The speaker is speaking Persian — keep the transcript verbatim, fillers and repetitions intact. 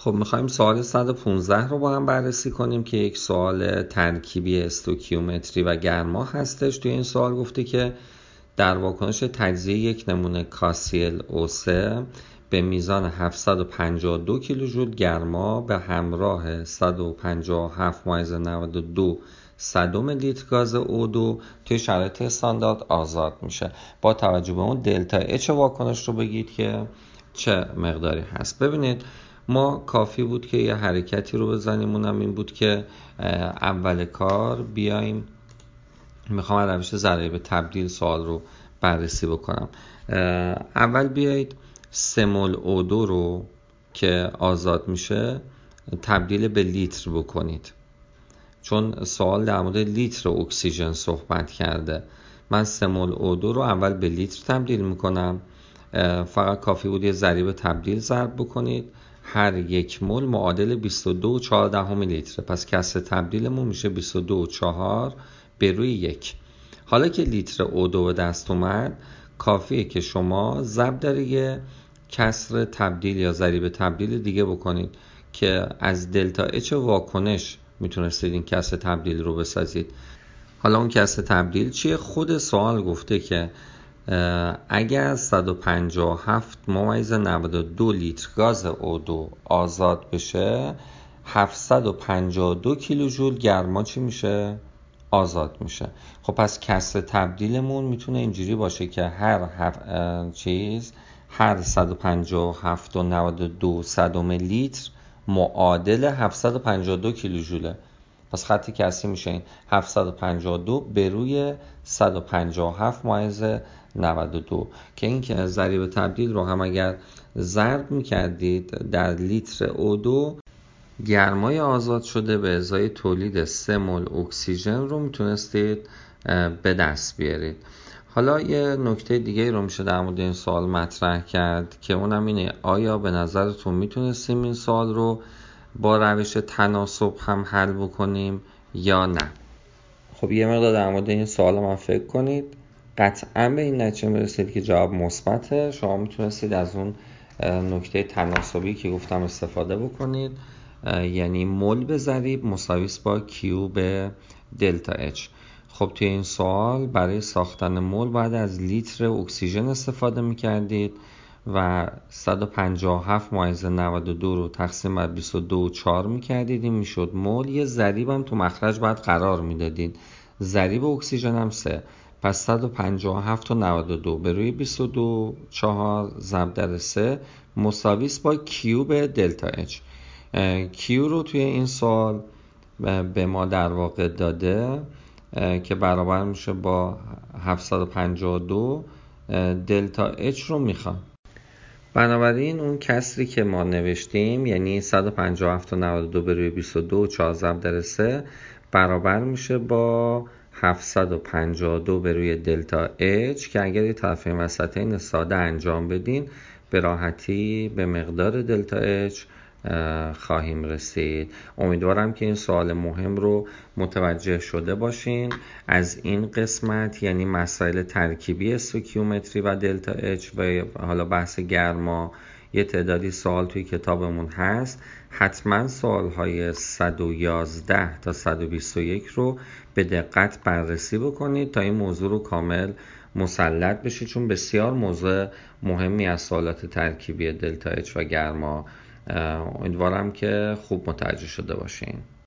خب میخوایم سوال صد و پانزده رو با هم بررسی کنیم که یک سوال ترکیبی استوکیومتری و گرما هستش. توی این سوال گفته که در واکنش تجزیه یک نمونه کاسیل او سه به میزان هفتصد و پنجاه و دو کیلوژول گرما به همراه صد و پنجاه و هفت ممیز نود و دو صدم لیتر گاز او دو توی شرایط استاندارد آزاد میشه. با توجه به اون دلتا اچ واکنش رو بگید که چه مقداری هست. ببینید ما کافی بود که یه حرکتی رو بزنیم، اونم این بود که اول کار بیایم، میخوام روش ضریب تبدیل سوال رو بررسی بکنم. اول بیایید سه مول او دو رو که آزاد میشه تبدیل به لیتر بکنید، چون سوال در مورد لیتر اکسیژن صحبت کرده. من سه مول او دو رو اول به لیتر تبدیل میکنم. فقط کافی بود یه ضریب تبدیل ضرب بکنید. هر یک مول معادل بیست و دو و چهار دهم لیتره، پس کسر تبدیلمون میشه بیست و دو و چهار به روی یک. حالا که لیتر او دو به دست اومد، کافیه که شما ضرب در یه کسر تبدیل یا ضریب تبدیل دیگه بکنید که از دلتا اچ واکنش میتونستید این کسر تبدیل رو بسازید. حالا اون کسر تبدیل چیه؟ خود سوال گفته که اگر صد و پنجاه و هفت ممیز نود و دو لیتر گاز او دو آزاد بشه، هفتصد و پنجاه و دو کیلوژول گرما چی میشه؟ آزاد میشه. خب پس کسر تبدیلمون میتونه اینجوری باشه که هر هف... چیز هر صد و پنجاه و هفت و نود و دو صدم لیتر معادل هفتصد و پنجاه و دو کیلوژوله. پس خط کسری میشه این هفتصد و پنجاه و دو به روی صد و پنجاه و هفت ممیز نود و دو که این که ضریب تبدیل رو هم اگر ضرب میکردید در لیتر او دو، گرمای آزاد شده به ازای تولید سه مول اکسیژن رو میتونستید به دست بیارید. حالا یه نکته دیگه رو میشه در مورد این سوال مطرح کرد که اونم اینه، آیا به نظرتون میتونستیم این سوال رو با روش تناسب هم حل بکنیم یا نه؟ خب یه مقدار در مورد این سوال من فکر کنید. قطعا به این نتیجه میرسید که جواب مثبته. شما میتونستید از اون نکته تناسبی که گفتم استفاده بکنید، یعنی مول به ضریب مساویس با کیو به دلتا اچ. خب توی این سوال برای ساختن مول باید از لیتر اکسیژن استفاده میکردید و صد و پنجاه و هفت ممیز نود و دو رو تقسیم بر بیست و دو و چهار میکردید، این میشد مول. یه ضریب هم تو مخرج باید قرار میدادید، ضریب اکسیژن هم سه، پس صد و پنجاه و هفت و نود و دو به روی بیست و دو و چهار ضرب در سه مساویس با کیو به دلتا اچ. کیو رو توی این سوال به ما در واقع داده که برابر میشه با هفتصد و پنجاه و دو. دلتا اچ رو میخوام، بنابراین اون کسری که ما نوشتیم یعنی صد و پنجاه و هفت و نود و دو به روی بیست و دو و چهار ضرب در سه برابر میشه با هفتصد و پنجاه و دو به روی دلتا اچ که اگر یه طرفین وسطین ساده انجام بدین به راحتی به مقدار دلتا اچ خواهیم رسید. امیدوارم که این سوال مهم رو متوجه شده باشین. از این قسمت یعنی مسائل ترکیبی استوکیومتری و دلتا اچ و حالا بحث گرما یه تعدادی سوال توی کتابمون هست. حتما سوالهای صد و یازده تا صد و بیست و یک رو به دقت بررسی بکنید تا این موضوع رو کامل مسلط بشید، چون بسیار موضوع مهمی از سوالات ترکیبی دلتا اچ و گرما. امیدوارم که خوب متوجه شده باشین.